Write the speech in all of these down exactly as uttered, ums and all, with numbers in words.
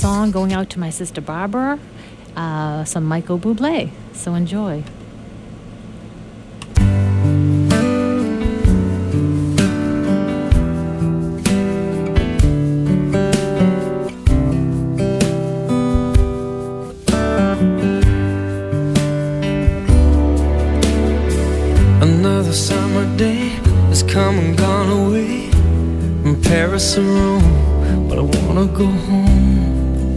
song going out to my sister Barbara, uh, some Michael Bublé. So enjoy. Another summer day has come and gone away from Paris or Rome, but I wanna go home.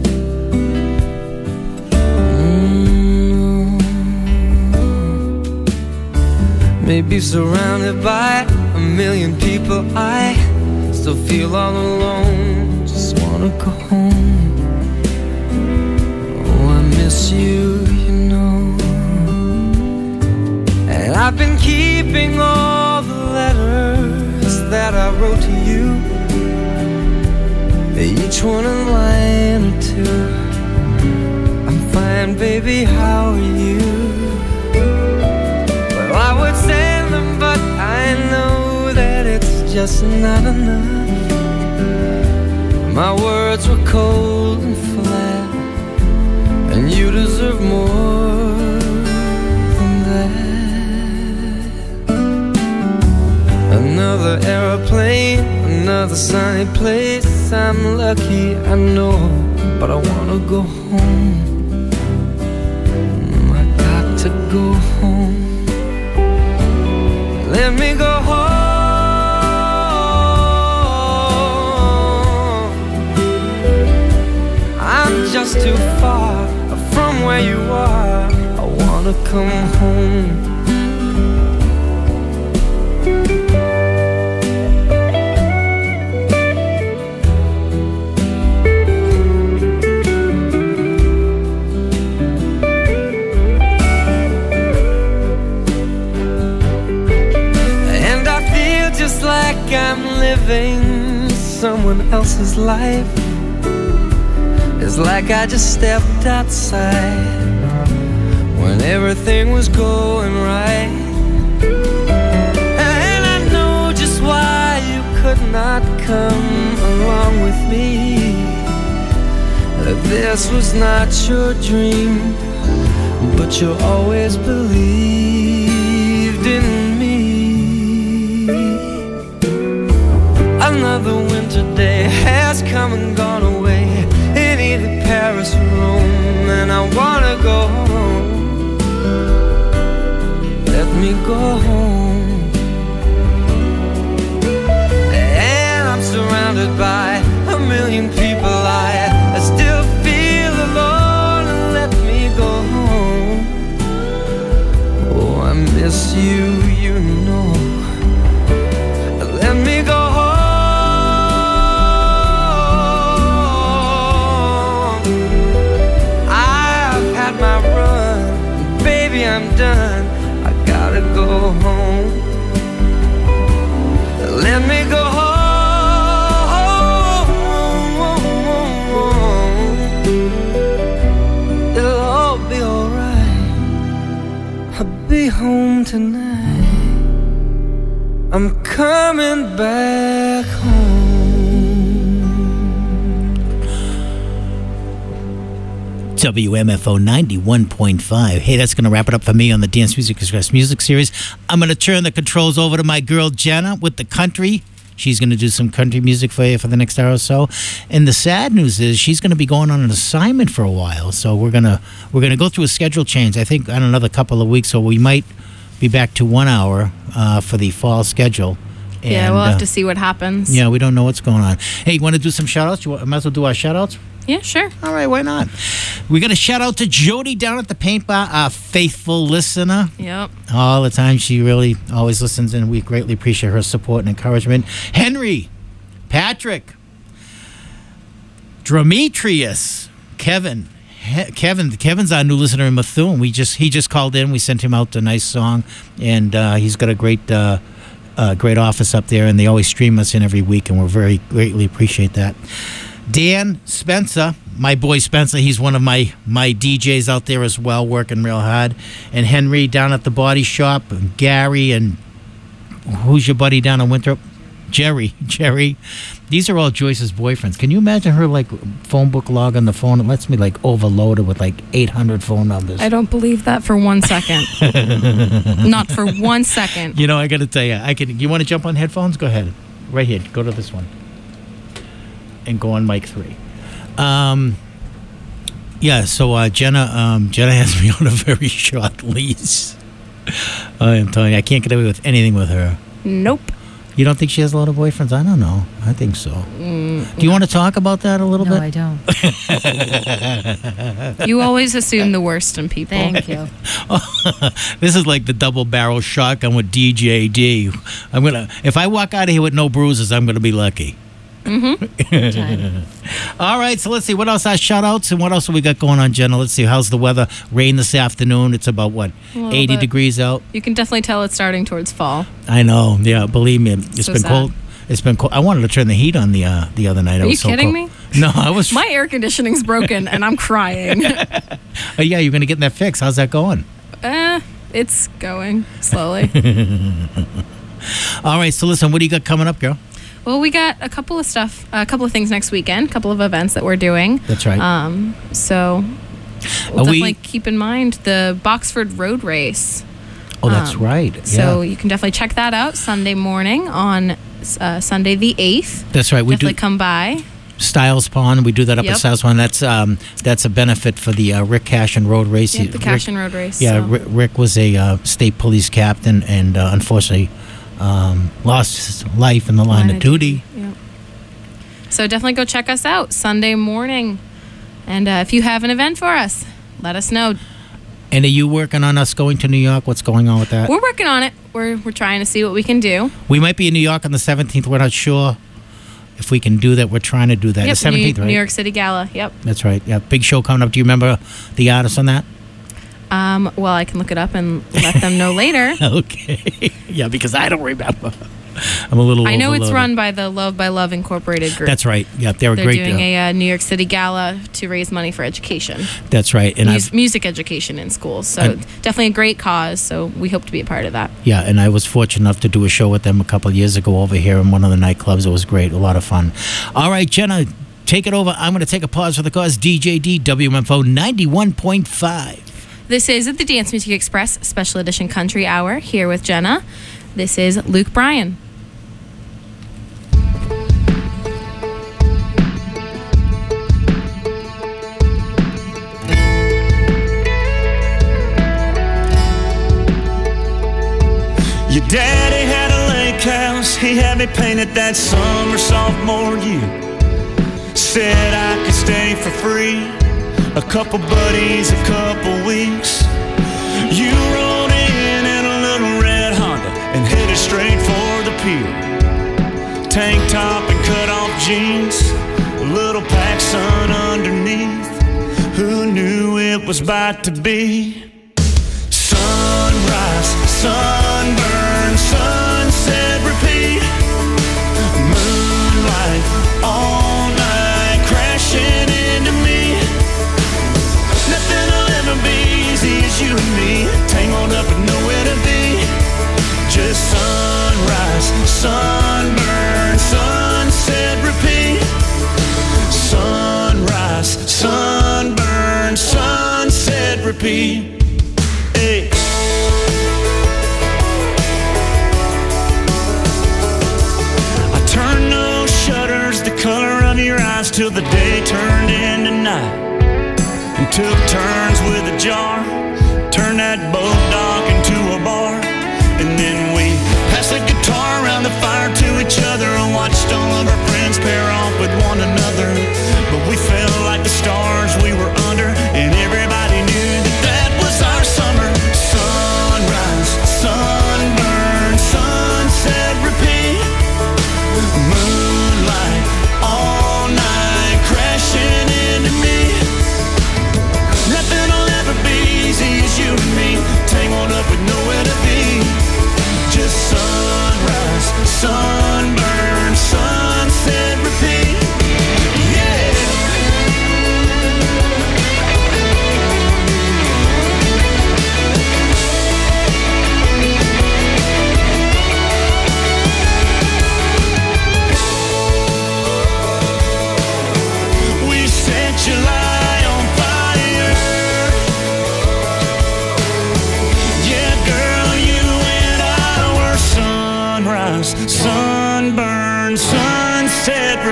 Mm-hmm. Maybe surrounded by a million people, I still feel all alone. Just wanna go home. Oh, I miss you, you know. And I've been keeping all the letters that I wrote to you, each one a line or two. I'm fine, baby, how are you? Well, I would send them, but I know that it's just not enough. My words were cold and flat, and you deserve more than that. Another aeroplane, another sunny place. I'm lucky, I know, but I wanna go home. I got to go home. Let me go home. I'm just too far from where you are. I wanna come home. Like I'm living someone else's life. It's like I just stepped outside when everything was going right. And I know just why you could not come along with me. That this was not your dream, but you always believed in me. Another winter day has come and gone away in either Paris or Rome, and I wanna go home. Let me go home. And I'm surrounded by a million people. I, I still feel alone. Let me go home. Oh, I miss you, you know. Let me go home. My run, baby, I'm done. I gotta go home. Let me go home. It'll all be alright. I'll be home tonight. I'm coming back home. W M F O ninety-one point five. Hey, that's going to wrap it up for me on the Dance Music Express Music Series. I'm going to turn the controls over to my girl Jenna with the country. She's going to do some country music for you for the next hour or so. And the sad news is she's going to be going on an assignment for a while. So we're going to we're going to go through a schedule change, I think, in another couple of weeks. So we might be back to one hour uh, for the fall schedule. And, yeah, we'll have uh, to see what happens. Yeah, we don't know what's going on. Hey, you want to do some shout-outs? You want, might as well do our shout-outs? Yeah, sure. All right, why not? We got a shout out to Jody down at the paint bar, our faithful listener. Yep. All the time. She really always listens, and we greatly appreciate her support and encouragement. Henry, Patrick, Demetrius, Kevin. He- Kevin, Kevin's our new listener in Methuen. We just he just called in. We sent him out a nice song, and uh, he's got a great uh, uh, great office up there, and they always stream us in every week, and we're very greatly appreciate that. Dan Spencer, my boy Spencer, he's one of my, my D Js out there as well, working real hard. And Henry down at the body shop, and Gary, and who's your buddy down in Winthrop? Jerry, Jerry. These are all Joyce's boyfriends. Can you imagine her like phone book log on the phone? It lets me like overload it with like eight hundred phone numbers. I don't believe that for one second. Not for one second. You know, I got to tell you, I can. You want to jump on headphones? Go ahead. Right here. Go to this one. And go on mic three. Um, yeah, so uh, Jenna, um, Jenna has me on a very short leash. I am telling you, I can't get away with anything with her. Nope. You don't think she has a lot of boyfriends? I don't know. I think so. Mm, Do you want to talk about that a little No, bit? I don't. You always assume the worst in people. Thank you. This is like the double barrel shotgun with D J D. I'm gonna. If I walk out of here with no bruises, I'm gonna be lucky. Time. All right, so let's see what else. Our shout outs and what else have we got going on, Jenna? Let's see. How's the weather? Rain this afternoon. It's about what, little eighty bit. degrees out. You can definitely tell it's starting towards fall. I know. Yeah, believe me, it's So been sad. cold. It's been cold. I wanted to turn the heat on the uh, the other night. I Are was you so kidding cold. me? No, I was. My air conditioning's broken and I'm crying. Oh, yeah, you're gonna get that fixed. How's that going? uh, it's going slowly. All right, so listen, what do you got coming up, girl? Well, we got a couple of stuff, a couple of things next weekend, a couple of events that we're doing. That's right. Um, so we'll Are we- definitely keep in mind the Boxford Road Race. Oh, that's um, right. Yeah. So you can definitely check that out Sunday morning on uh, Sunday the eighth. That's right. We Definitely do come by. Styles Pond. We do that up Yep. at Styles Pond. That's um, that's a benefit for the uh, Rick Cashin Road Race. Yep, the Rick- Cashin Road Race. Yeah, so. Rick, Rick was a uh, state police captain and uh, unfortunately um, lost his life in the line, of duty. Yep. So definitely go check us out Sunday morning. And uh, if you have an event for us, let us know. And are you working on us going to New York? What's going on with that? We're working on it. We're, we're trying to see what we can do. We might be in New York on the seventeenth. We're not sure if we can do that. We're trying to do that. Yep, the seventeenth, New, right? New York City Gala. Yep. That's right. Yeah, big show coming up. Do you remember the artist on that? Um, well, I can look it up and let them know later. Okay. Yeah, because I don't remember. I'm a little. I know it's overloaded. run by the Love by Love Incorporated group. That's right. Yeah, they're a They're great. doing uh, a uh, New York City Gala to raise money for education, that's right. And Mus- I've music education in schools. So And- definitely a great cause. So we hope to be a part of that. yeah, and I was fortunate enough to do a show with them a couple of years ago over here in one of the nightclubs. It was great. A lot of fun. All right, Jenna, take it over. I'm going to take a pause for the cause. D J D W M F O ninety-one point five. This is the Dance Music Express Special Edition Country Hour here with Jenna. This is Luke Bryan. Your daddy had a lake house, he had me painted that summer sophomore year. Said I could stay for free, a couple buddies, a couple weeks. You rolled in in a little red Honda and headed straight for the pier. Tank top and cut off jeans, a little PacSun underneath. Who knew it was about to be sunrise, sunburn, sunset, repeat. Moonlight all night crashing into me. Nothing will ever be easy as you and me, tangled up and nowhere to be. Just sunrise, sunburn, sunset, repeat. Sunrise, sunburn, sunset, repeat. Hey. I turned those shutters the color of your eyes till the day turned into night, and took turns with a jar, turned that boat dock into a bar. And then we passed the guitar around the fire to each other and watched all of our friends pair off with one another. But we felt like the stars we were under, and everybody knew that that was our summer. Sunrise, sunburn, sunset, repeat. Moonlight all night crashing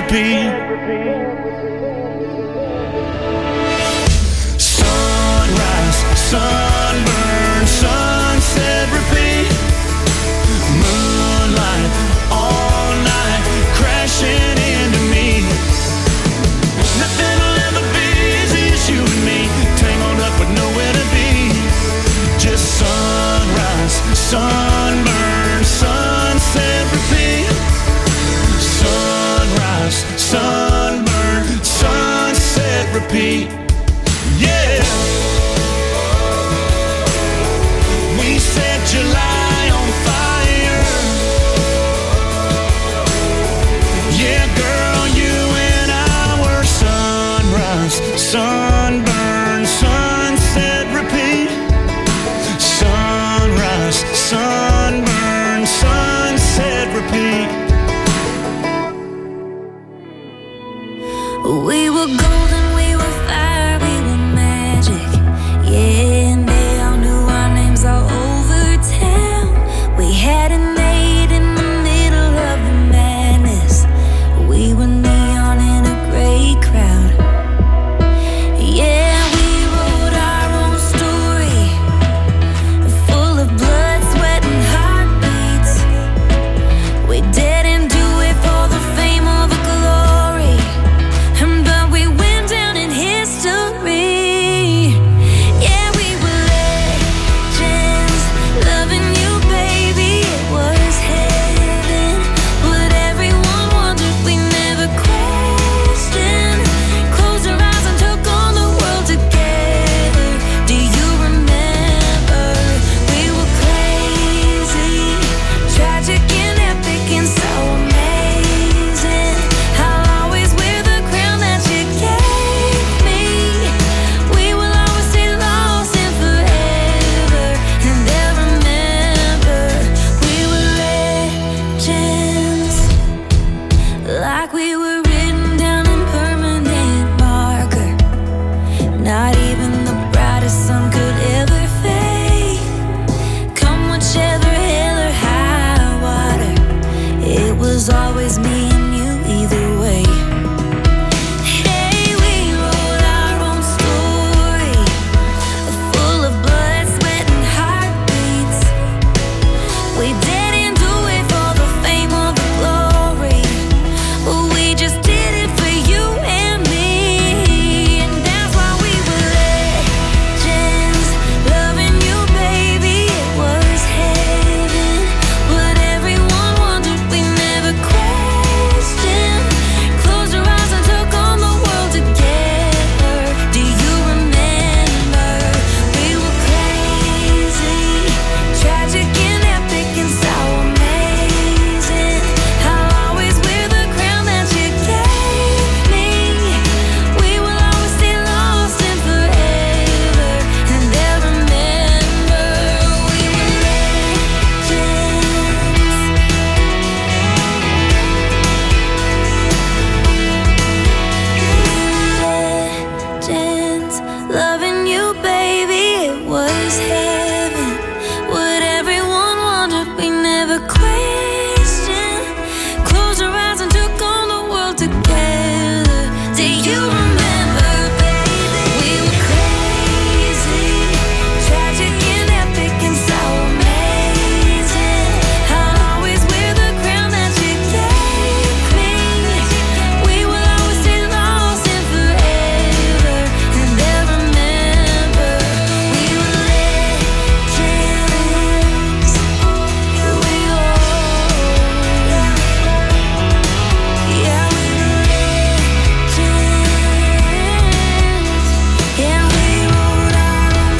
repeat. Sunrise, sunburn, sunset, repeat. Moonlight, all night, crashing into me. Nothing will ever be easy as you and me, tangled up with nowhere to be. Just sunrise, sunburn, sunset, repeat. Sunrise, sunburn, sunset, repeat. Yeah. We set July on fire. Yeah, girl, you and I were sunrise, sunburn, sunset, repeat. Sunrise, sunburn, sunset, repeat. We were golden, we were fire, we were magic. Yeah, and they all knew our names all over town. We had a night in the middle of the madness. We were neon in a great crowd. Yeah, we wrote our own story, full of blood, sweat, and heartbeats. We didn't do it for the fame or the glory, but we went down in history. Yeah, we were legends, loving you, baby. It was heaven. What everyone wondered, we never questioned. Closed our eyes and took on the world together. Do you remember? We were crazy, tragic and epic and so amazing. I'll always wear the crown that you gave me. We will always stay lost in forever, and they'll remember we were legends, like we were written down in permanent marker. Not even the brightest sun could ever fade. Come whichever hell or high water, it was always me and you either way. Hey, we wrote our own story, full of blood, sweat, and heartbeats. We didn't do it for the fame or the glory, we just did it for you and me. And that's why we were legends, loving you, baby. It was heaven. What everyone wondered, we never questioned. Closed our eyes and took on the world together. Do you remember? We were crazy, tragic and epic and so amazing. I'll always wear the crown that you gave me. We will always stay lost in forever, and they'll remember we were legends. Legends, loving you, baby. It was heaven. What everyone wondered, we never questioned. Closed our eyes and took on the world together. Do you remember, baby? We were crazy, tragic and epic and so amazing. I'll always wear the crown that you gave me. We will always stay lost in forever, and they'll remember we were legends. We all, yeah, we were legends. Yeah, we wrote our own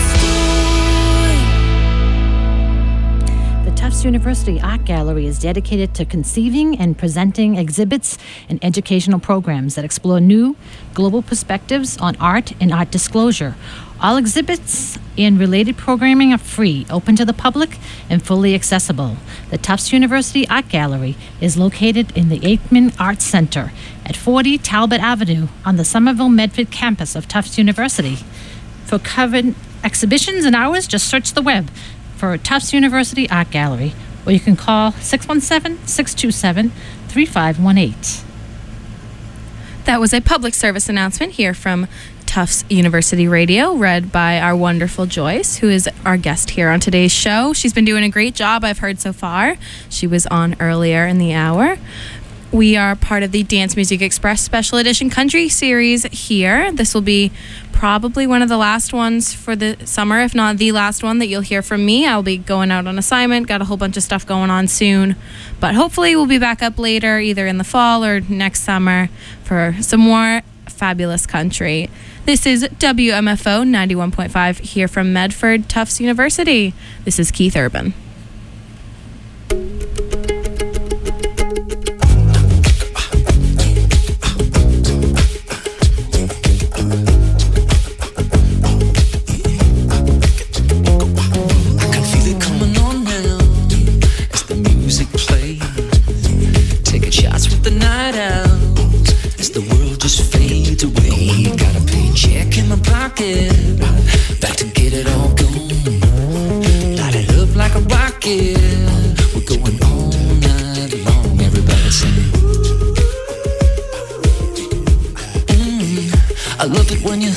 story. The Tufts University Art Gallery is dedicated to conceiving and presenting exhibits and educational programs that explore new global perspectives on art and art disclosure. All exhibits and related programming are free, open to the public, and fully accessible. The Tufts University Art Gallery is located in the Aikman Arts Center at forty Talbot Avenue on the Somerville Medford campus of Tufts University. For covered exhibitions and hours, just search the web for Tufts University Art Gallery, or you can call six one seven, six two seven, three five one eight. That was a public service announcement here from Tufts University Radio, read by our wonderful Joyce, who is our guest here on today's show. She's been doing a great job, I've heard so far. She was on earlier in the hour. We are part of the Dance Music Express Special Edition Country Series here. This will be probably one of the last ones for the summer, if not the last one that you'll hear from me. I'll be going out on assignment, got a whole bunch of stuff going on soon. But hopefully we'll be back up later, either in the fall or next summer, for some more fabulous country. This is W M F O ninety-one point five here from Medford, Tufts University. This is Keith Urban. Back to get it all going. Light it up like a rocket. We're going all night long. Everybody sing. Mm, I love it when you.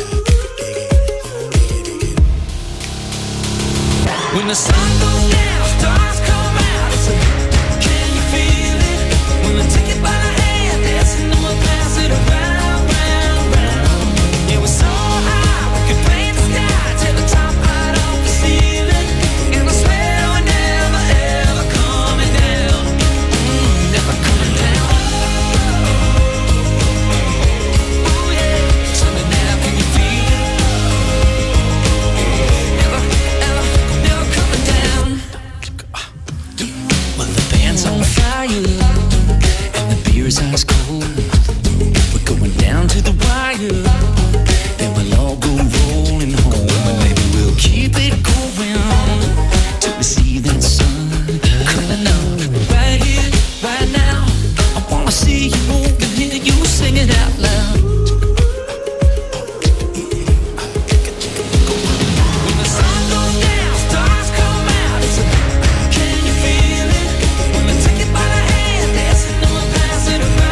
When the sun goes down, stars come out. It's a, can you feel it? When I take it by the hand, dancing, and we'll pass it around, round, round. Yeah, we're so high. Ice cold. We're going down to the wire. Then we'll all go rolling home. And maybe we'll keep it going till we see that sun coming up. Right here, right now. I wanna see you move and hear you sing it out loud. When the sun goes down, stars come out. It's a, can you feel it? When we take it by the hand, dancing and we'll pass it around.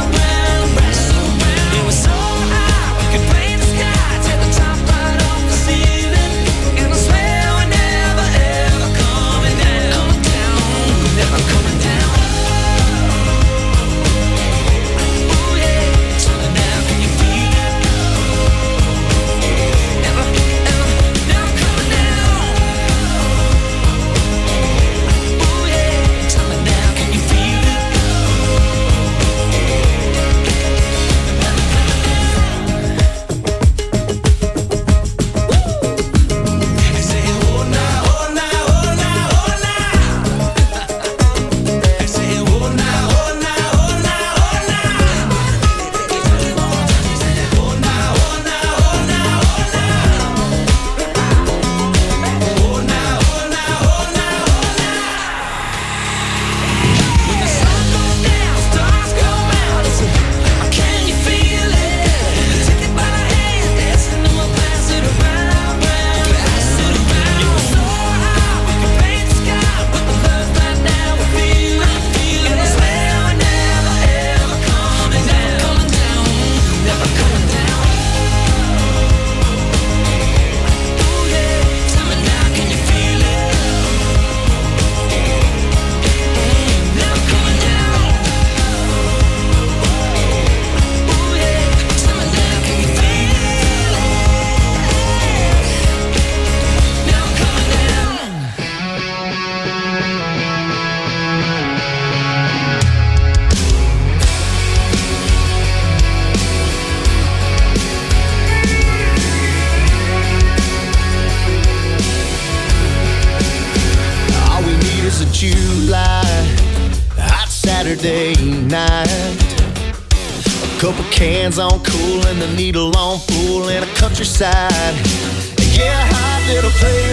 Couple cans on cool and the needle on full in a countryside. Yeah, hot little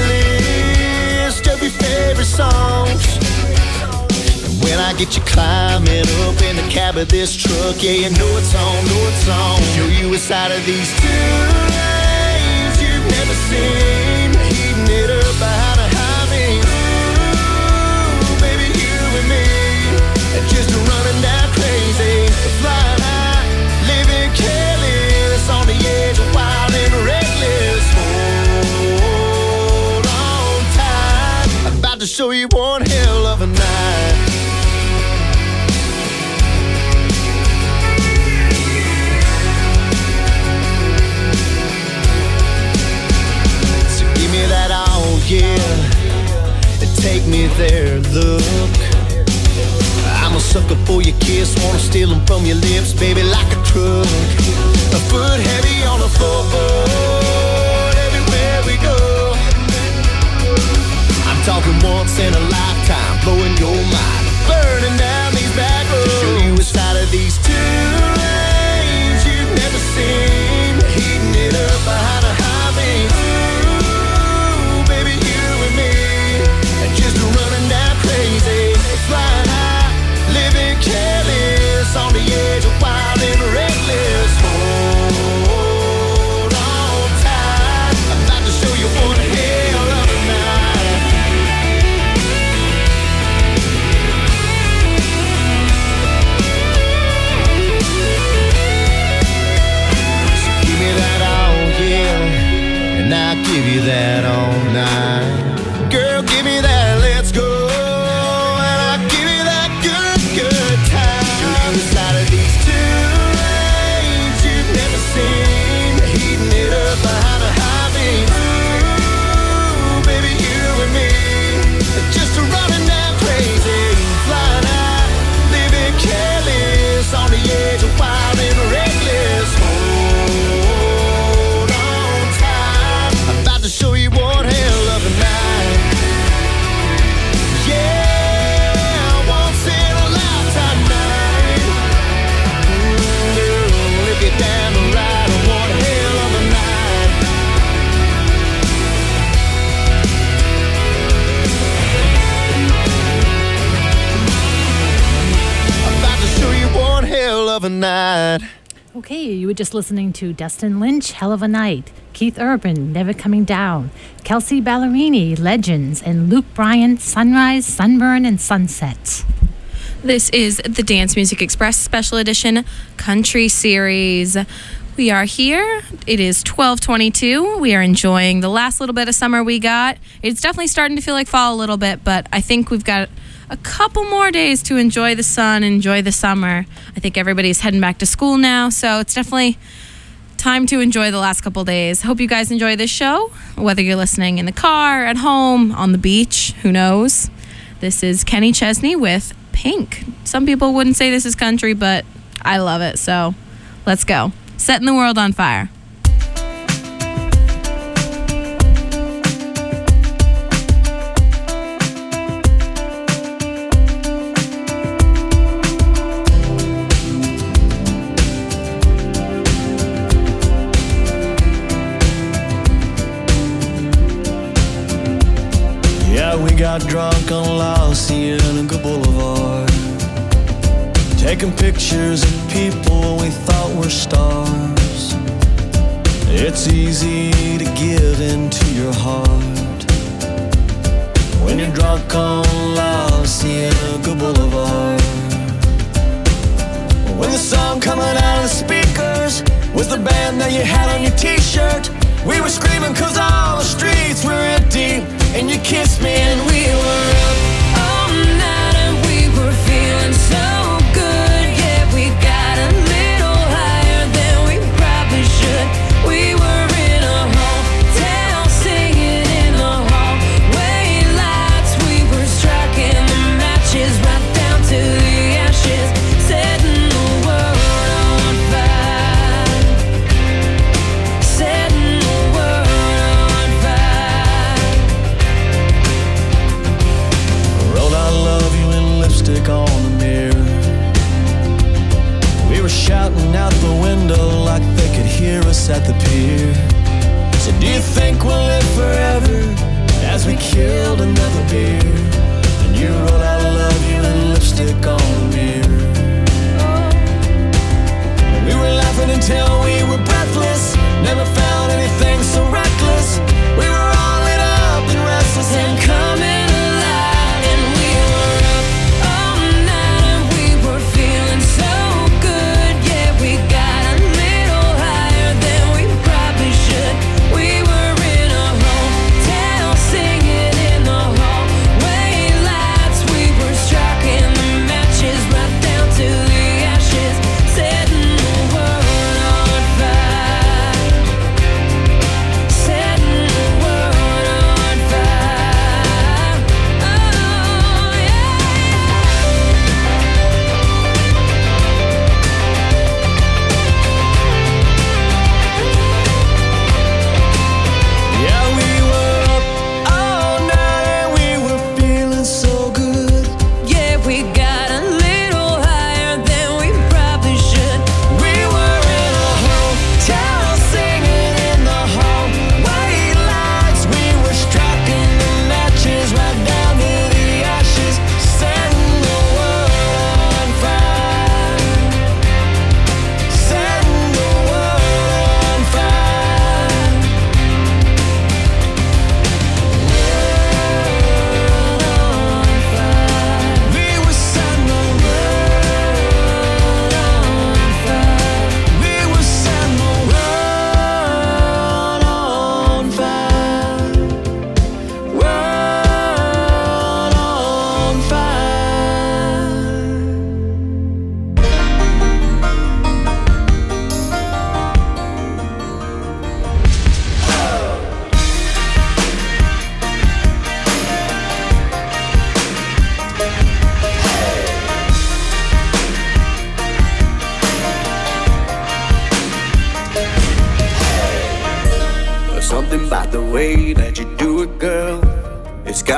playlist of your favorite songs. And when I get you climbing up in the cab of this truck, yeah, you know it's on, know it's on. Show you a side of these two lanes you've never seen. Heating it up behind a highway. Ooh, baby, you and me, and just running down crazy, flying high, living to show you one hell of a night. So give me that all, yeah, and take me there, look. I'm a sucker for your kiss, wanna steal them from your lips, baby, like a truck. A foot heavy on the floorboard, everywhere we go. I'm talking once in a lifetime, blowing your mind, burning down these back roads. To show you a side of these two lanes you've never seen, heating it up behind a high beam. Ooh, baby, you and me, just running down crazy, flying high, living careless, on the edge of wild and reckless. Hold on tight, I'm about to show you one hell of a night. So give me that all, yeah, and I'll give you that all night. Girl, give me that, let's go. Inside of these two lanes you've never seen, heating it up behind a high beam. Ooh, baby, you and me, just running down crazy, flying high, living careless, on the edge of wild and reckless. Hold on tight, I'm about to show you one hell of a night. Yeah, once in a lifetime night. Get down and ride on one hell of a night. I'm about to show you one hell of a night. Okay, you were just listening to Dustin Lynch, Hell of a Night, Keith Urban, Never Coming Down, Kelsey Ballerini, Legends, and Luke Bryan, Sunrise, Sunburn, and Sunset. This is the Dance Music Express Special Edition Country Series. We are here. It is twelve twenty-two. We are enjoying the last little bit of summer we got. It's definitely starting to feel like fall a little bit, but I think we've got a couple more days to enjoy the sun, enjoy the summer. I think everybody's heading back to school now, so it's definitely time to enjoy the last couple days. Hope you guys enjoy this show, whether you're listening in the car, at home, on the beach, who knows. This is Kenny Chesney with Pink. Some people wouldn't say this is country, but I love it, so let's go. Setting the world on fire. Yeah, we got drunk on La Cienega Boulevard, taking pictures of people we thought were stars. It's easy to give into your heart when you're drunk on La Cienega Boulevard. When the song coming out of the speakers was the band that you had on your t-shirt, we were screaming cause all the streets were empty, and you kissed me and we were up all night and we were feeling so good. Yeah, we got a little higher than we probably should. We were in a hotel singing in the hallway lights. We were striking the matches right down to the ashes, setting the world on fire, setting the world on fire.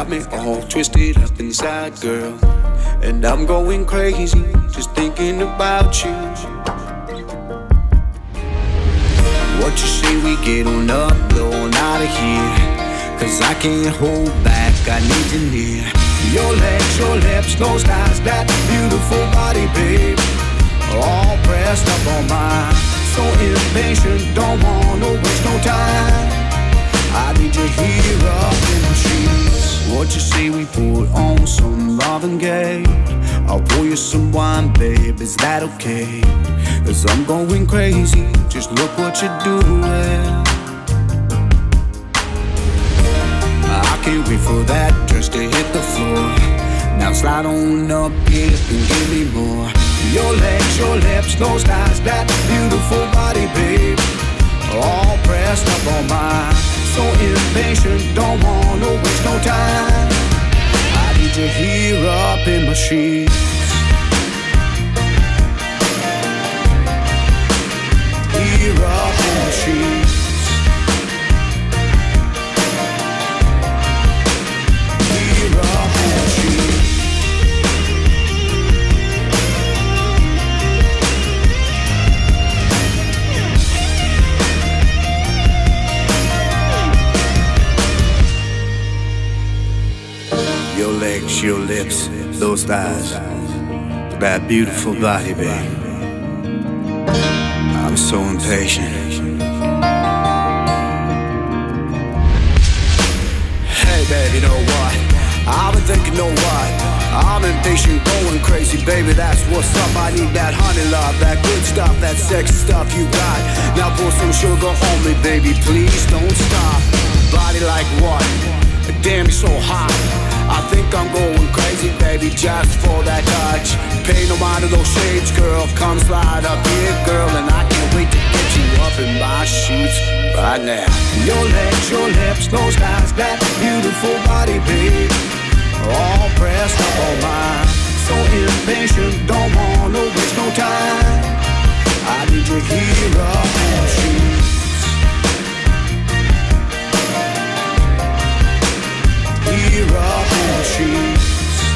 got me all twisted up inside, girl. And I'm going crazy just thinking about you. What you say we get on up, going out of here? Cause I can't hold back, I need you near. Your legs, your lips, those thighs, that beautiful body, babe, all pressed up on mine. So impatient, don't wanna waste no time. I need you here up in the sheets. What you say we put on some Marvin Gaye? I'll pour you some wine, babe, is that okay? Cause I'm going crazy, just look what you're doing. I can't wait for that dress to hit the floor. Now slide on up here and give me more. Your legs, your lips, those thighs, that beautiful body, babe, all pressed up on mine. So impatient, don't wanna waste no time. I need you here up in my sheets. Here up in my sheets. Here up in my sheets. Your legs, your lips, those thighs, that beautiful body, babe. I'm so impatient. Hey, babe, you know what? I've been thinking, know what? I'm impatient, going crazy, baby, that's what's up. I need that honey love, that good stuff, that sexy stuff you got. Now pour some sugar on me, baby, please don't stop. Body like what? Damn, you're so hot. I think I'm going crazy, baby, just for that touch. Pay no mind to those shades, girl. Come slide up here, girl, and I can't wait to get you up in my sheets right now. Your legs, your lips, those thighs, that beautiful body, babe, all pressed up on mine. So impatient, don't wanna waste no time. I need you here up in my sheets. Here up in the sheets.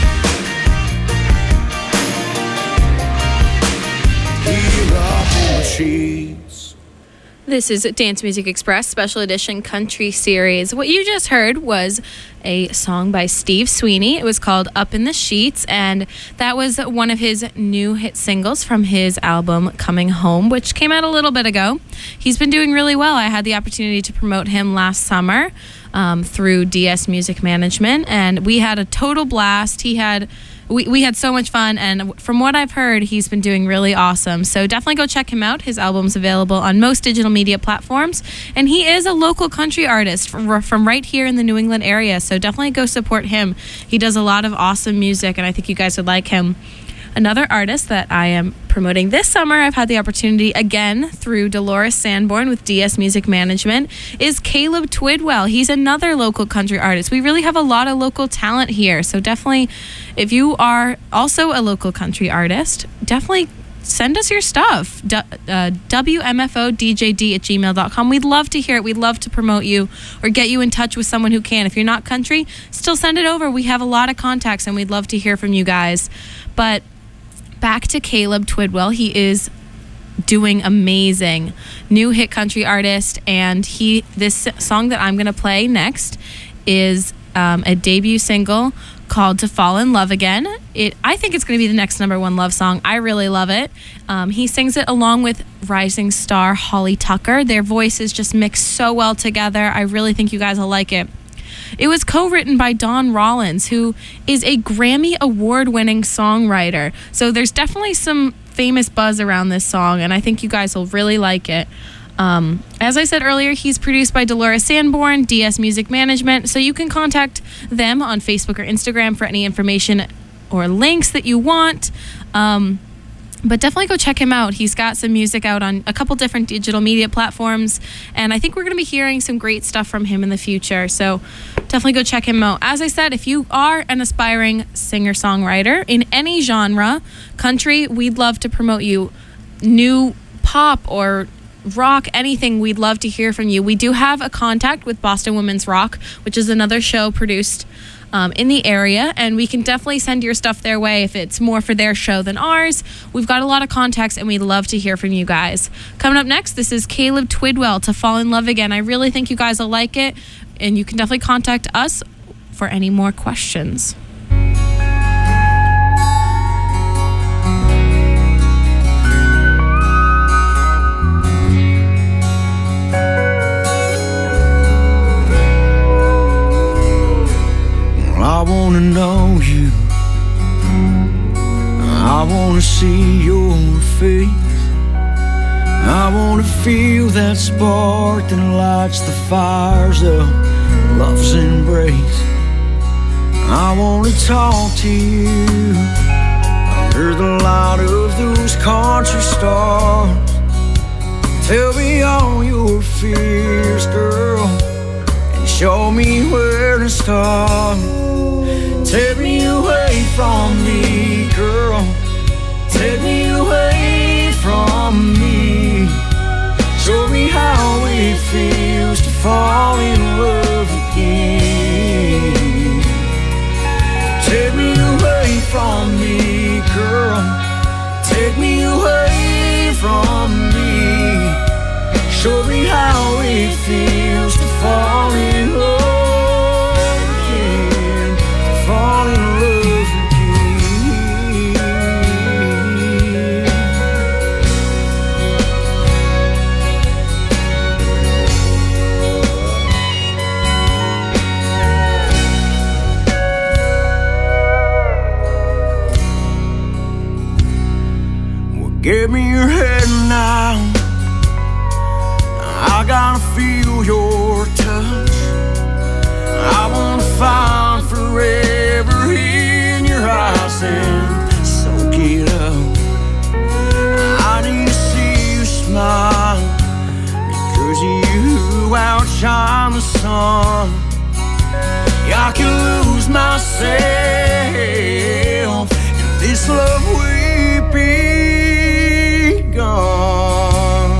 Here up in the sheets. This is Dance Music Express Special Edition Country Series. What you just heard was a song by Steve Sweeney. It was called Up in the Sheets, and that was one of his new hit singles from his album Coming Home, which came out a little bit ago. He's been doing really well. I had the opportunity to promote him last summer um, through D S Music Management, and we had a total blast. He had We, we had so much fun, and from what I've heard, he's been doing really awesome. So definitely go check him out. His album's available on most digital media platforms, and he is a local country artist from, from right here in the New England area, so definitely go support him. He does a lot of awesome music, and I think you guys would like him. Another artist that I am promoting this summer, I've had the opportunity again through Dolores Sanborn with D S Music Management, is Caleb Twidwell. He's another local country artist. We really have a lot of local talent here. So definitely, if you are also a local country artist, definitely send us your stuff. D- uh, W M F O D J D at gmail dot com. We'd love to hear it. We'd love to promote you or get you in touch with someone who can. If you're not country, still send it over. We have a lot of contacts, and we'd love to hear from you guys. But back to Caleb Twidwell. He is doing amazing. New hit country artist, and he this song that I'm going to play next is um, a debut single called To Fall in Love Again. It I think it's going to be the next number one love song. I really love it. Um, he sings it along with rising star Holly Tucker. Their voices just mix so well together. I really think you guys will like it. It was co-written by Don Rollins, who is a Grammy award-winning songwriter. So there's definitely some famous buzz around this song, and I think you guys will really like it. Um, as I said earlier, he's produced by Dolores Sanborn, D S Music Management, so you can contact them on Facebook or Instagram for any information or links that you want. Um, But definitely go check him out. He's got some music out on a couple different digital media platforms, and I think we're going to be hearing some great stuff from him in the future. So definitely go check him out. As I said, if you are an aspiring singer-songwriter in any genre, country, we'd love to promote you. New pop or rock, anything, we'd love to hear from you. We do have a contact with Boston Women's Rock, which is another show produced um, in the area, and we can definitely send your stuff their way if it's more for their show than ours. We've got a lot of contacts, and we'd love to hear from you guys. Coming up next, this is Caleb Twidwell, To Fall in Love Again. I really think you guys will like it, and you can definitely contact us for any more questions. I wanna know you, I wanna see your face, I wanna feel that spark that lights the fires of love's embrace. I wanna talk to you under the light of those country stars. Tell me all your fears, girl, and show me where to start. Take me away from me, girl, take me away from me. Show me how it feels to fall in love again. Take me away from me, girl, take me away from me. Show me how it feels to fall in love again, to fall in love again. Well, give me your head now, I gotta feel your touch. I wanna find forever in your eyes and soak it up. I need to see you smile, because you outshine the sun. I can lose myself in this love we've begun.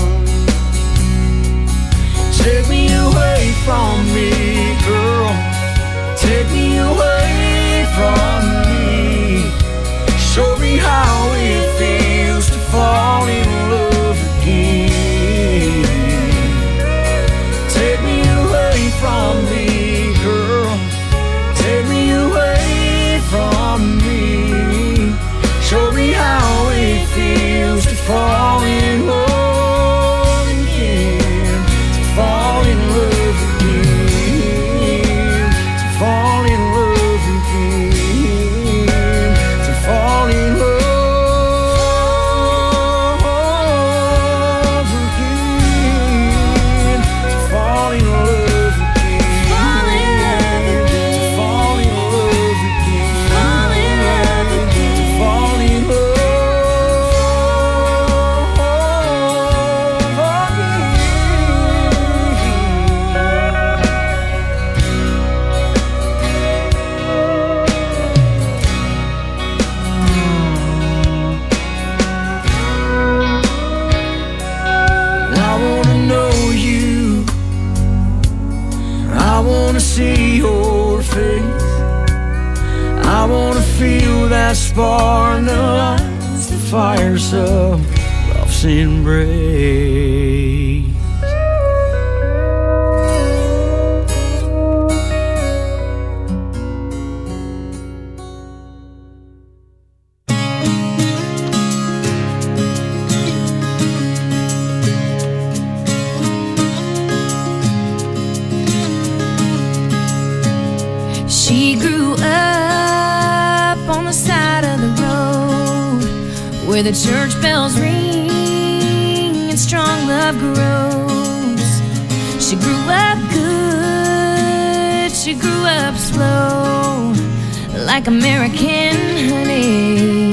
Take me away from me, girl, take me away from me. Show me how it feels to fall in love again. Take me away from me, girl, take me away from me. Show me how it feels to fall in love again, to fall in love again, to fall in love again, to fall in love again, to fall in love again, to fall in love again, to fall in love again, to fall in love again. I wanna know you, I wanna see your face, I wanna feel that spark that lights the fires of love's embrace. She grew up on the side of the road where the church bells ring and strong love grows. She grew up good, she grew up slow, like American honey.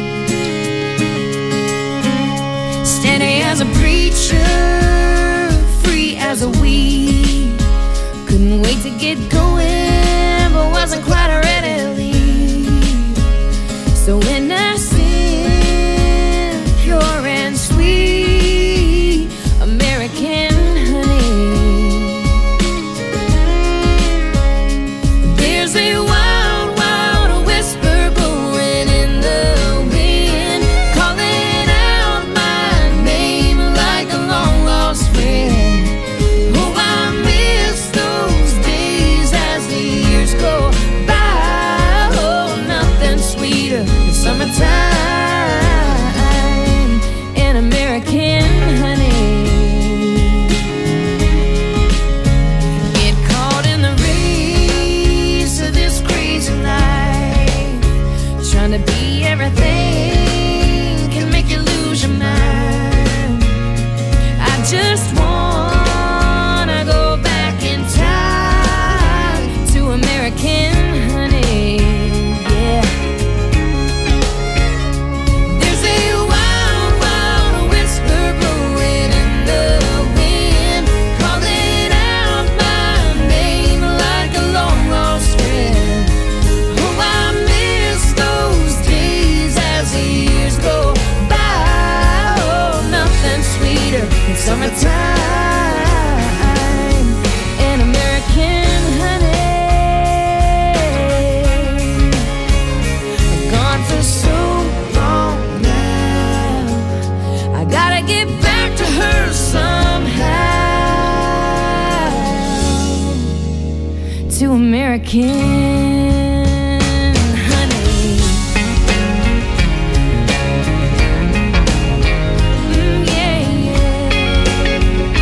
Steady as a preacher, free as a weed. Couldn't wait to get going, but wasn't quite ready to leave. So innocent, pure and sweet, American honey. There's a wild trying to be everything can make you lose your mind. I just wanna go back in time to American honey, yeah. There's a wild, wild whisper blowing in the wind, calling out my name like a long lost friend. Oh, I miss those days as the years go by. Oh, nothing sweeter than summertime and American honey. I've gone for so long now, I gotta get back to her somehow, to American honey. Mm, yeah, yeah.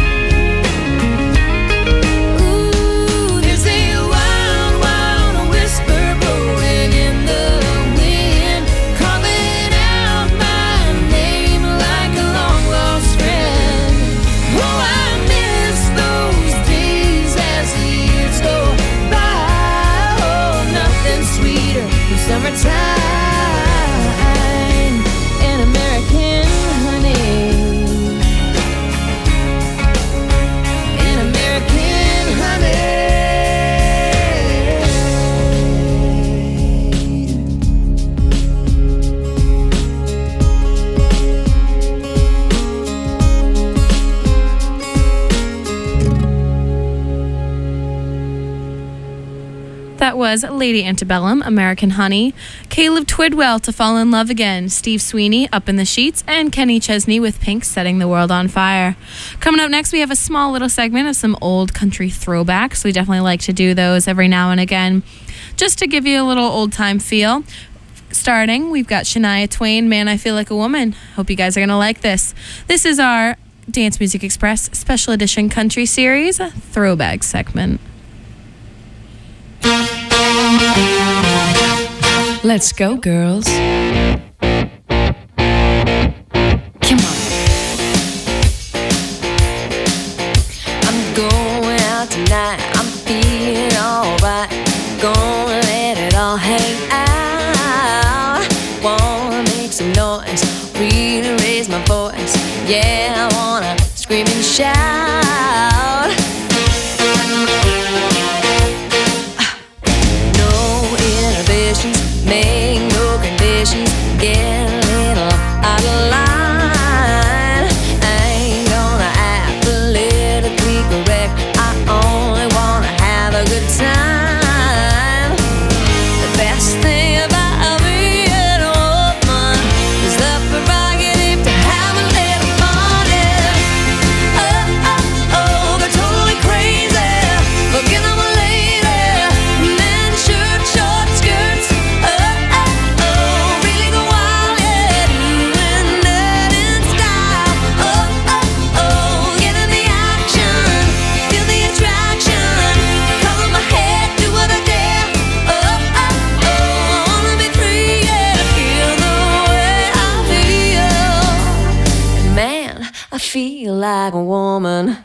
Ooh, there's a wild, wild whisper blowing in the wind, calling out my name like a long lost friend. Oh, I miss those days as the years go by. Oh, nothing sweeter than summertime and American honey. And American honey. That was Lady Antebellum, American Honey, Caleb Twidwell, To Fall in Love Again, Steve Sweeney, Up in the Sheets, and Kenny Chesney with Pink, Setting the World on Fire. Coming up next, we have a small little segment of some old country throwbacks. We definitely like to do those every now and again, just to give you a little old-time feel. Starting, we've got Shania Twain, Man, I Feel Like a Woman. Hope you guys are going to like this. This is our Dance Music Express Special Edition Country Series Throwback segment. Let's go, girls. Come on. I'm going out tonight. I'm feeling alright. Gonna let it all hang out. Wanna make some noise, really raise my voice. Yeah, I wanna scream and shout. Make no conditions, get a little out of line. I ain't gonna act politically correct, I only wanna have a good time. The best thing about being a woman is the prerogative to have a little fun. Yeah. Oh, oh, oh, go totally crazy, forget I'm a lady. Men, shirt, short skirts. I feel like a woman.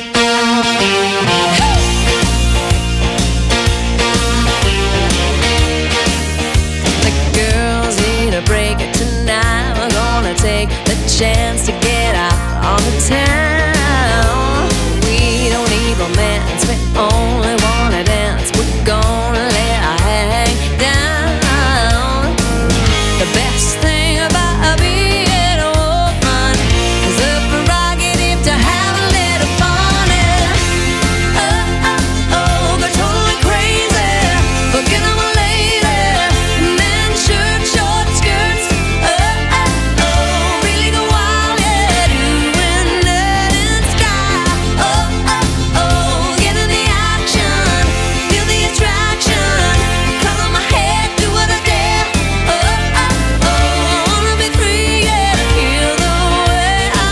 The girls need a break tonight. We're gonna take the chance to get out on the town. We don't need romance, we only wanna dance. We're gonna let our hair hang down. The best thing about being a woman is the prerogative to have a little fun. Yeah. Oh, oh, oh, go totally crazy, forget I'm a lady. Men, shirt, short skirts. Oh, oh, oh, really go wild, yeah. Doing that in sky. Oh, oh, oh, get in the action, feel the attraction. Color my hair, do what I dare. Oh, oh, oh, I wanna be free, yeah, to feel the way I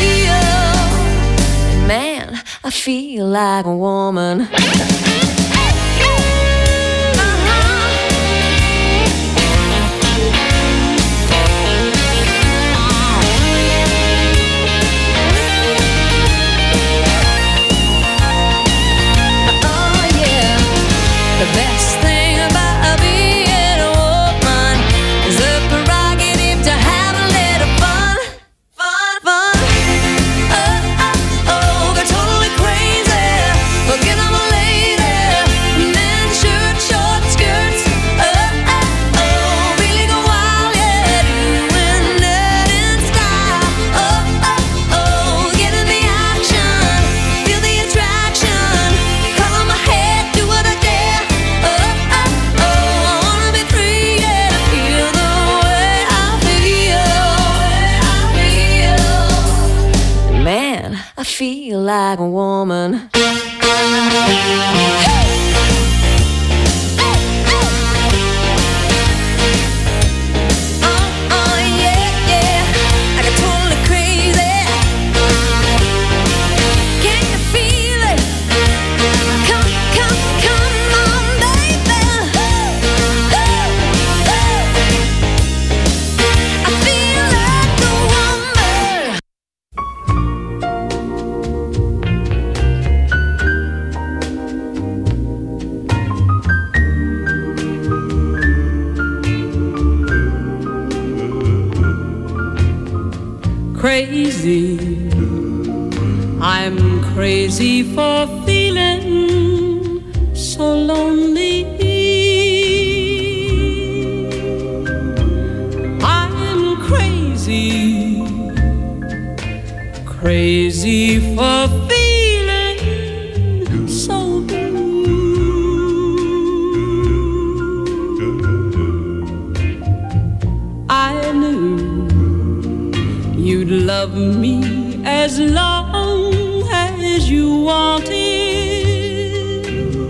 feel. Man, I feel like a woman. feel like a woman. Crazy, I'm crazy for feeling so lonely. I'm crazy, crazy for feeling so blue. I knew you'd love me as long as you wanted,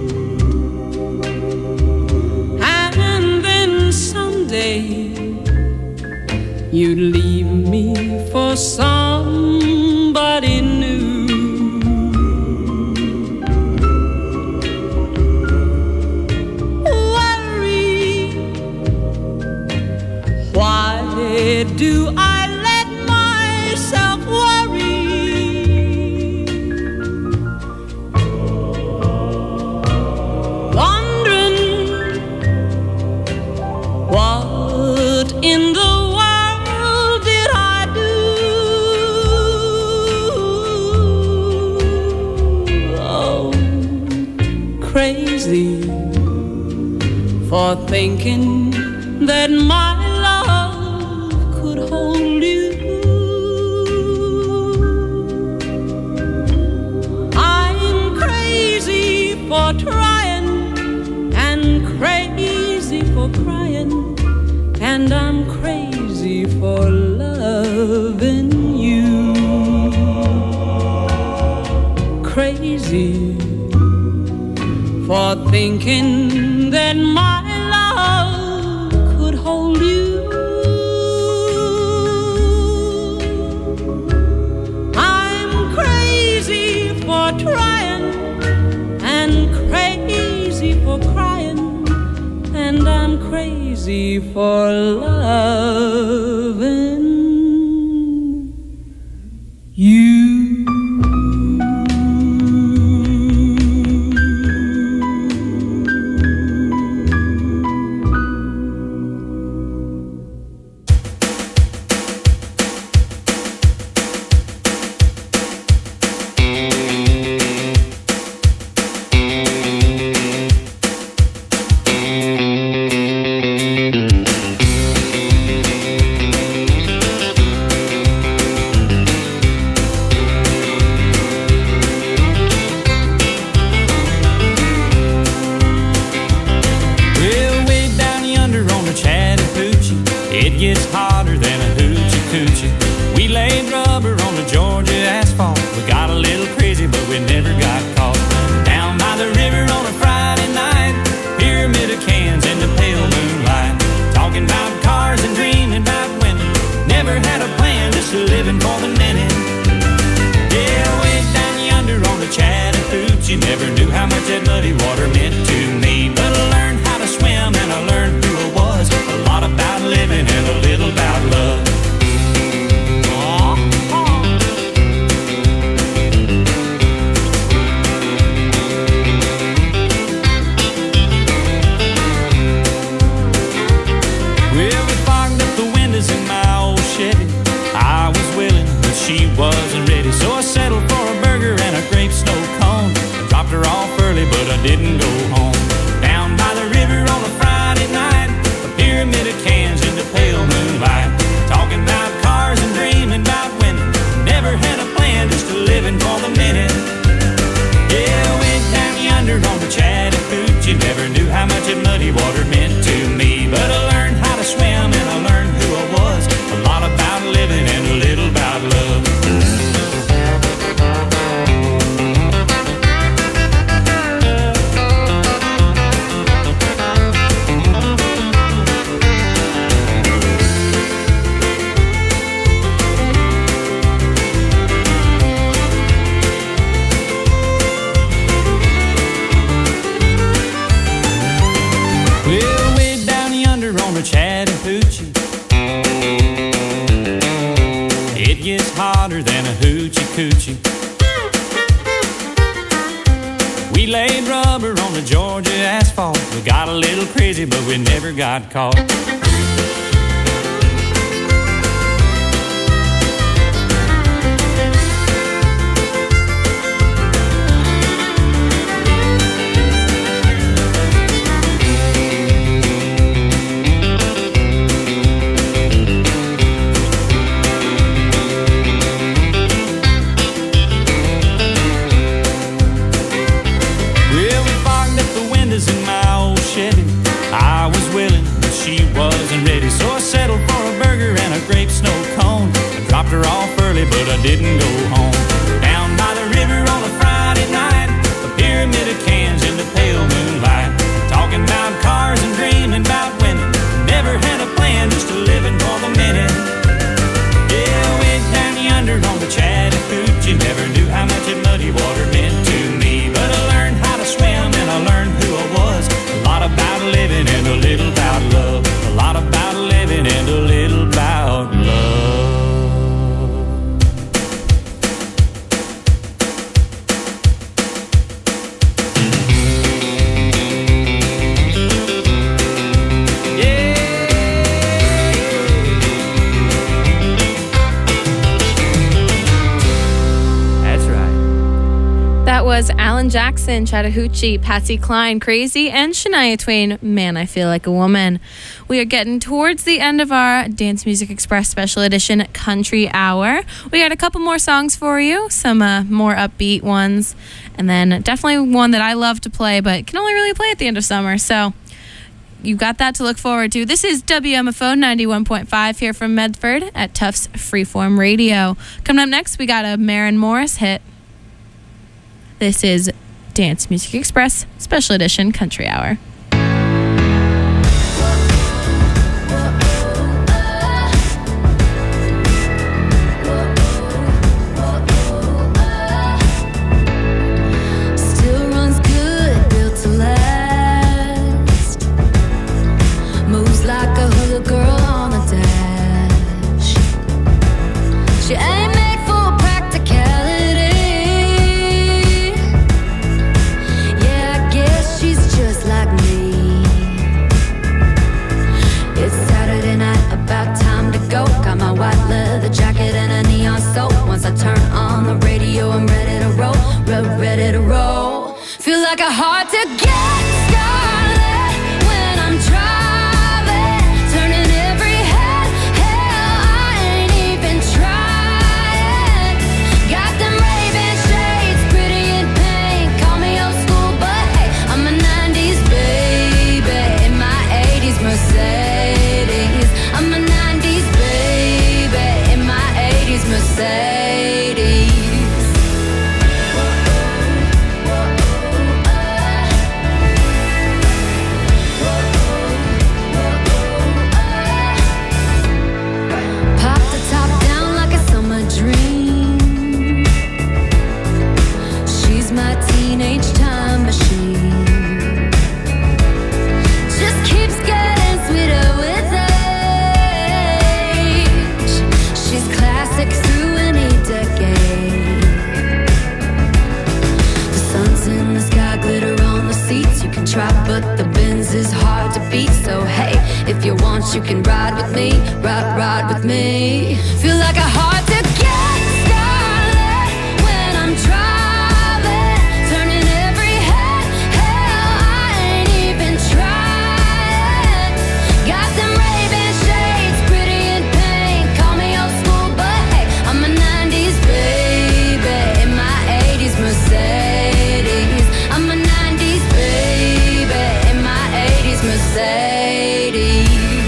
and then someday you'd leave me for somebody new. Worry, why do I in the world did I do? Oh, crazy for thinking that my love could hold you. I'm crazy for trying and crazy for crying, and I'm crazy for loving you. Crazy for thinking that my love could hold you. I'm crazy for trying and crazy for crying, and I'm crazy for loving you. Chattahoochee. It gets hotter than a hoochie coochie. We laid rubber on the Georgia asphalt. We got a little crazy, but we never got caught. Her off early, but I didn't go home. Down by the river on a Friday night, a pyramid of cans in the pale moonlight, talking about cars and dreaming about women. Never had a plan, just living for the minute. Yeah, went down yonder on the Chattahoochee. Never knew how much that muddy water meant to me, but I learned how to swim and I learned who I was. A lot about living and a little about love. A lot about living and a little about love. Was Alan Jackson, Chattahoochee, Patsy Cline, Crazy, and Shania Twain, Man, I Feel Like a Woman. We are getting towards the end of our Dance Music Express Special Edition Country Hour. We got a couple more songs for you, some uh, more upbeat ones, and then definitely one that I love to play, but can only really play at the end of summer, so you've got that to look forward to. This is W M F O ninety-one point five here from Medford at Tufts Freeform Radio. Coming up next, we got a Maren Morris hit. This is Dance Music Express Special Edition Country Hour. Still runs good, built to last. Moves like a hula girl on a dash. She ain't made for practicality. Got my white leather jacket and a neon soap. Once I turn on the radio, I'm ready to roll, re- ready to roll. Feel like a hard to get started when I'm driving, turning every head. Hell, I ain't even trying. Got them Ray-Ban shades, pretty in pink. Call me old school, but hey, I'm a nineties baby in my eighties Mercedes. I'm a nineties baby in my eighties Mercedes. Pop the top down like a summer dream. She's my teenage time machine. Just keeps getting sweeter with age. She's classic through any decade. The sun's in the sky, glitter on the seats. You can try, but the Benz is hard to beat. So hey, if you want, you can ride with me, ride, ride with me. Feel like a hard to get started when I'm driving, turning every head. Hell, I ain't even trying. Got them Ray-Ban shades, pretty in pink. Call me old school, but hey, I'm a nineties baby in my eighties Mercedes. I'm a nineties baby in my eighties Mercedes.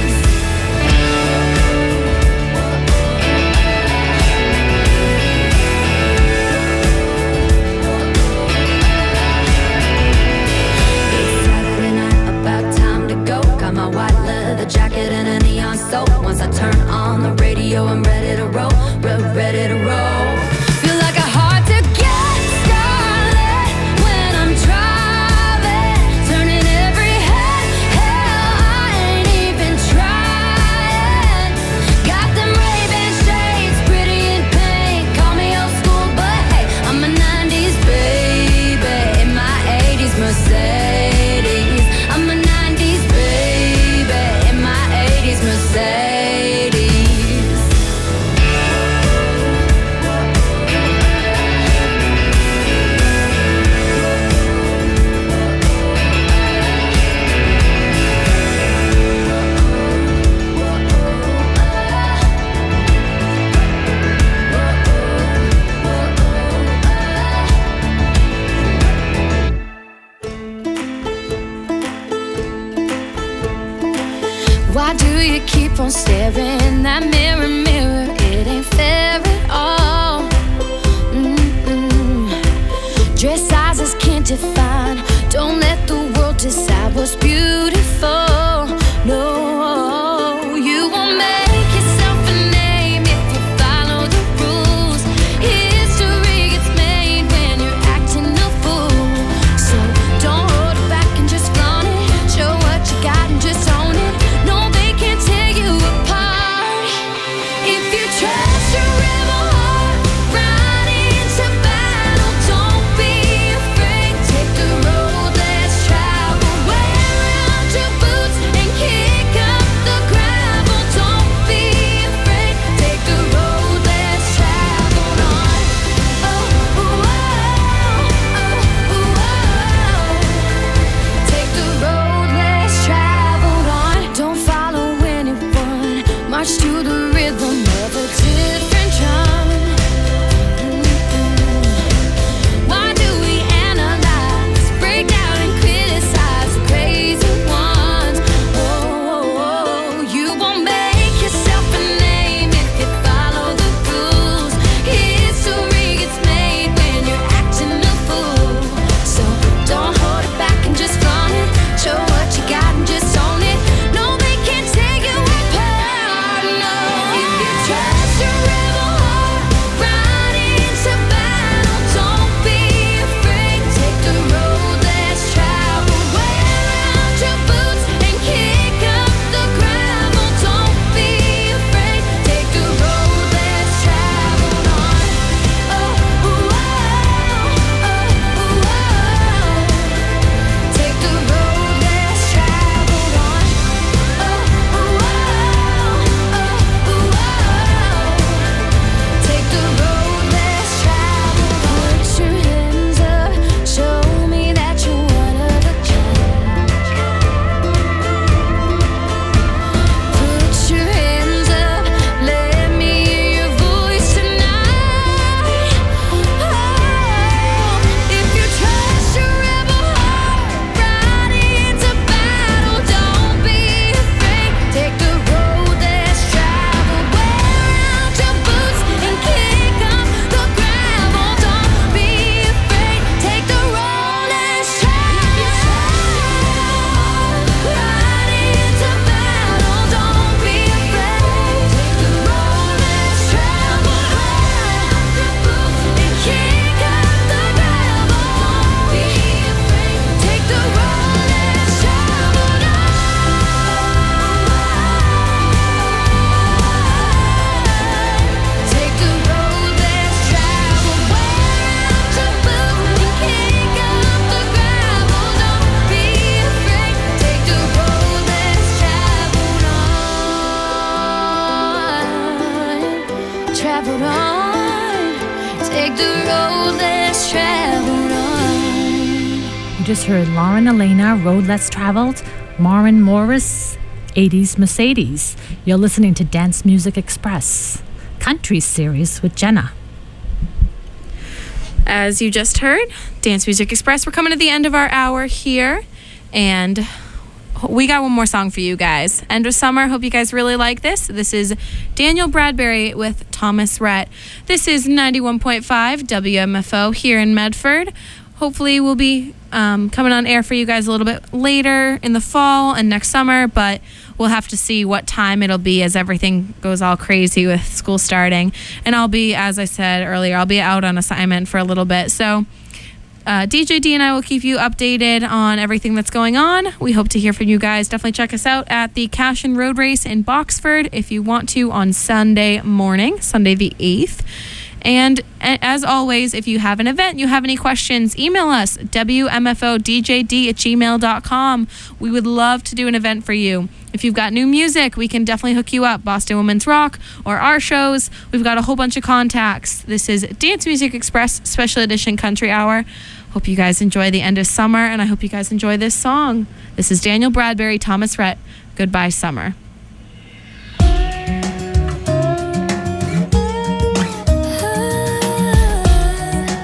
It's Saturday night, about time to go. Got my white leather jacket and a neon soap. Once I turn on the radio, I'm ready to roll, re- ready to roll. Feel like a hard to get started when I'm driving, turning every head. Hell, I ain't even trying. you keep on staring? That mirror, mirror, it ain't fair at all. Mm-mm. Dress sizes can't define. Don't let the world decide what's beautiful. No, you won't make yourself a name if you follow the rules. History gets made when you're acting a fool. So don't hold it back and just flaunt it. Show what you got and just own it. No, they can't tear you apart. If you trust your rebel heart, ride into battle. Don't be afraid. Take the road less traveled. Wear out your boots and kick up the gravel. Don't be afraid. Take the road less traveled on. Oh, oh, oh, oh, oh. Take the road less traveled on. Don't follow anyone. March to the rhythm of a different drum. Mm-mm. Why do we analyze, break down and criticize the crazy ones? Oh, oh, oh. You won't make yourself a name if you follow the rules. History gets made when you're acting a fool. So don't hold it back and just flaunt it. Show what you got and just own it. No, they can't take you apart. No, if you trust your rebel heart, ride into battle. Don't be afraid. Take the road less traveled. Wear out your boots and kick up the gravel. Don't be afraid. Take the road less traveled on. Oh, oh, oh, oh, oh. Take the road less traveled on. Oh, oh, oh, oh, oh. Take the road less traveled on. Put your hands up, show me that you're one of a kind. Put your hands up, let me hear your voice tonight. Oh, if you trust your rebel heart, ride into battle. Don't be afraid. Take the road less traveled. Wear out your boots and kick up the gravel. Don't be afraid. Take the road less traveled. Ride into battle. Don't be afraid. Take the road less traveled. Wear out your boots and kick up the gravel. Don't be afraid. Take the road less traveled. Take the road less traveled. Wear out your boots and kick up the gravel. Don't be afraid. Take the road less traveled on. Traveled on. Take the road less traveled on. You just heard Lauren Elena, Road Less Traveled, Maren Morris, eighties Mercedes. You're listening to Dance Music Express, Country Series with Jenna. As you just heard, Dance Music Express, we're coming to the end of our hour here, and we got one more song for you guys. End of Summer. Hope you guys really like this. This is Daniel Bradbury with Thomas Rhett. This is ninety-one point five W M F O here in Medford. Hopefully we'll be um, coming on air for you guys a little bit later in the fall and next summer, but we'll have to see what time it'll be as everything goes all crazy with school starting. And I'll be, as I said earlier, I'll be out on assignment for a little bit. So uh, D J D and I will keep you updated on everything that's going on. We hope to hear from you guys. Definitely check us out at the Cashin Road Race in Boxford if you want to on Sunday morning, Sunday the eighth. And as always, if you have an event, you have any questions, email us, W M F O D J D at gmail dot com. We would love to do an event for you. If you've got new music, we can definitely hook you up. Boston Women's Rock or our shows. We've got a whole bunch of contacts. This is Dance Music Express Special Edition Country Hour. Hope you guys enjoy the end of summer, and I hope you guys enjoy this song. This is Daniel Bradbury, Thomas Rhett, Goodbye Summer.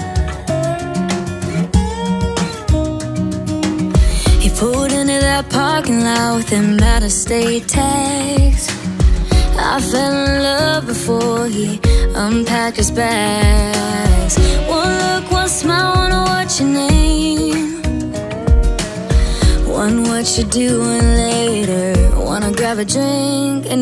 Pulled into that park parking lot with him out of state tags. I fell in love before he unpacked his bags. One look, one smile, wanna what's your name? One, what you doing later? Wanna grab a drink and